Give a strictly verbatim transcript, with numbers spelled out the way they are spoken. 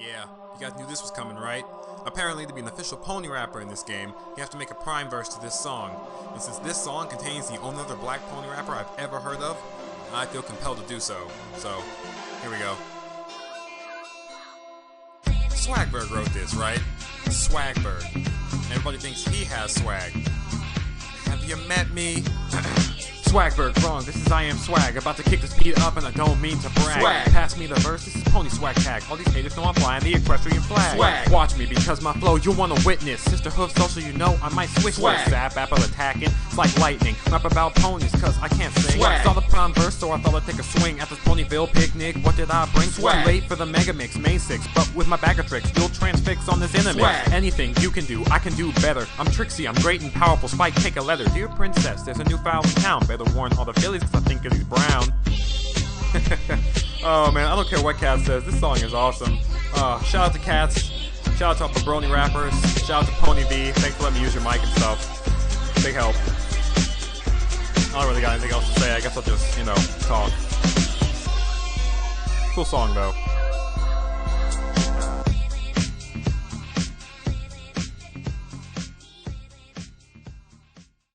Yeah, you guys knew this was coming, right? Apparently, to be an official pony rapper in this game, you have to make a prime verse to this song. And since this song contains the only other black pony rapper I've ever heard of, I feel compelled to do so. So, here we go. Swagberg wrote this, right? Swagberg. Everybody thinks he has swag. Have you met me? Swagberg, wrong, this is I Am Swag. About to kick this beat up and I don't mean to brag. Swag. Pass me the verse, this is Pony Swag Tag. All these haters know I'm flying the equestrian flag. Swag. Watch me because my flow you'll wanna witness. Sister Hoof social you know I might switch with. Zap, apple attacking, it's like lightning. Rap about ponies cause I can't sing. Swag. Saw the prime verse so I thought I'd take a swing at this Ponyville picnic. What did I bring? Swag. Too late for the Mega Mix, main six. But with my bag of tricks, you'll transfix on this enemy. Swag. Anything you can do, I can do better. I'm tricksy, I'm great and powerful. Spike, take a letter. Dear princess, there's a new foul in town. Better warn all the fillies cause I think he's brown. Oh man, I don't care what Cat says, this song is awesome. Uh, shout out to Cats, shout out to all the brony rappers, shout out to Pony V, thanks for letting me use your mic and stuff. Big help. I don't really got anything else to say, I guess I'll just, you know, talk. Cool song though.